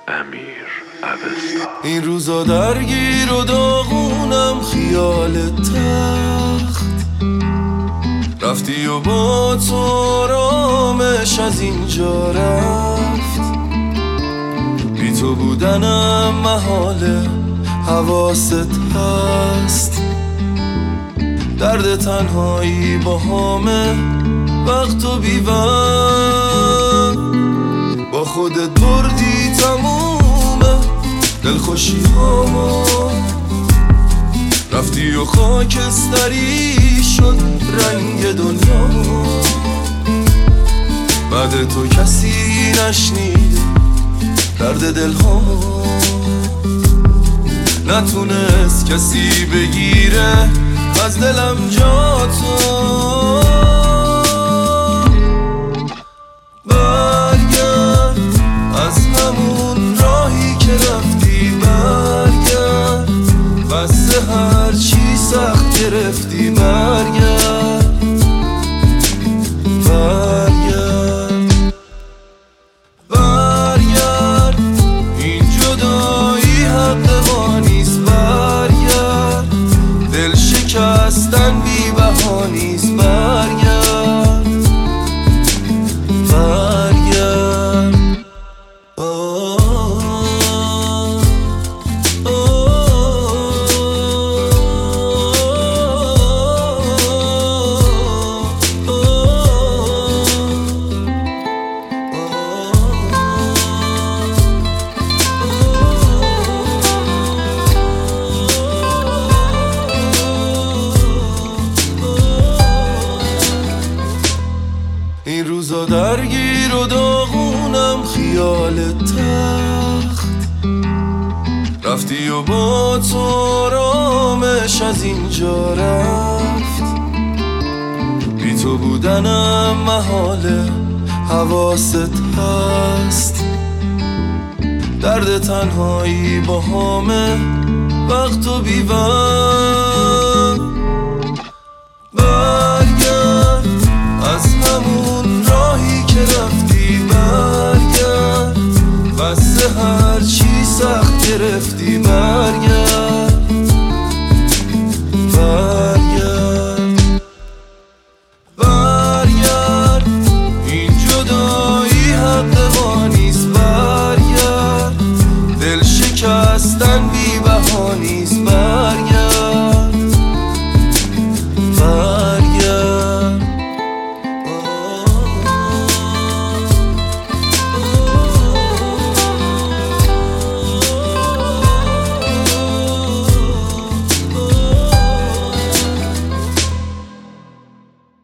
امیر اوستا. این روزا درگیر و داغونم خیال تخت، رفتی و با تو آرامش از اینجا رفت. بی تو بودنم محاله، حواست هست. درد تنهایی با همه وقت و بیوم، با خودت بردی تمومه دلخوشی هامو. رفتی و خاکستری شد رنگ دنیا، بعد تو کسی نشنید درد دلهامو. نتونست کسی بگیره از دلم جا تو. برگرد از همون راهی که رفتی، برگرد بس هر چی سخت گرفتی. برگرد برگرد برگرد، این جدایی حق ما نیست. برگرد دل شکستن بی بها نیست. برگرد برگرد. این روزا درگیر و داغونم خیال تخت، رفتی و با تو آرامش از اینجا رفت. بی تو بودنم محاله، حواست هست. درد تنهایی با همه وقت و بیوم، برگرد از همون راهی که رفتی. برگرد بس هر چی سخت گرفتی.